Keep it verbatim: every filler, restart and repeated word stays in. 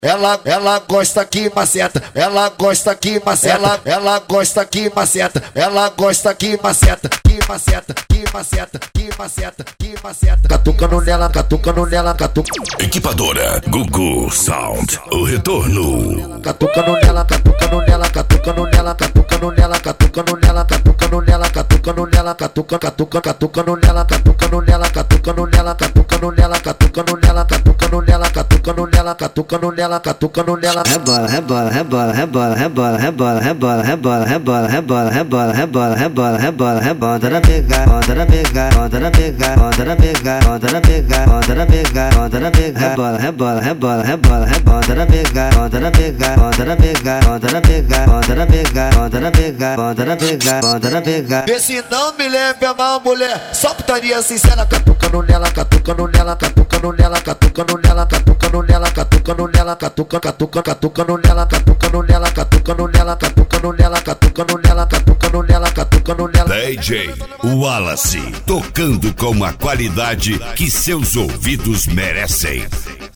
Ela, ela gosta que maceta, ela gosta que maceta, ela, ela gosta que maceta, ela gosta que maceta, que maceta, que maceta, que maceta, que maceta. Catucando nela, catucando nela, catuca. Equipadora Gugu Sound, o retorno. Catucando nela, catucando nela, catucando nela, catucando nela, catucando nela, catucando nela, catucando nela, catuca, catuca, catucando nela, catucando nela, catucando nela, catucando nela, catucando nela, catucando nela, catucando nela, catucando nela. Catucando nela, rebola, rebola, rebola, rebola, rebola, rebola, rebola, rebola, rebola, rebola, rebola, rebola, rebola, rebola, rebola, bota na pega, bota na pega, bota na pega, bota na pega, bota na pega, bota na pega, bota na pega, rebola, rebola, rebola, rebola, bota na pega, bota na pega, bota na pega, bota na pega, bota na pega, bota na pega, bota na pega, bota na pega. Vê se não me lembra mal, mulher, só putaria sincera, catucando nela, catucando nela, catucando nela, catucando nela, catucando nela, catucando nela, catuca, catuca, catucando nela, catucando nela, catucando nela, catucando nela, catucando nela, catucando nela, catucando nela. D J Wallace, tocando com a qualidade que seus ouvidos merecem.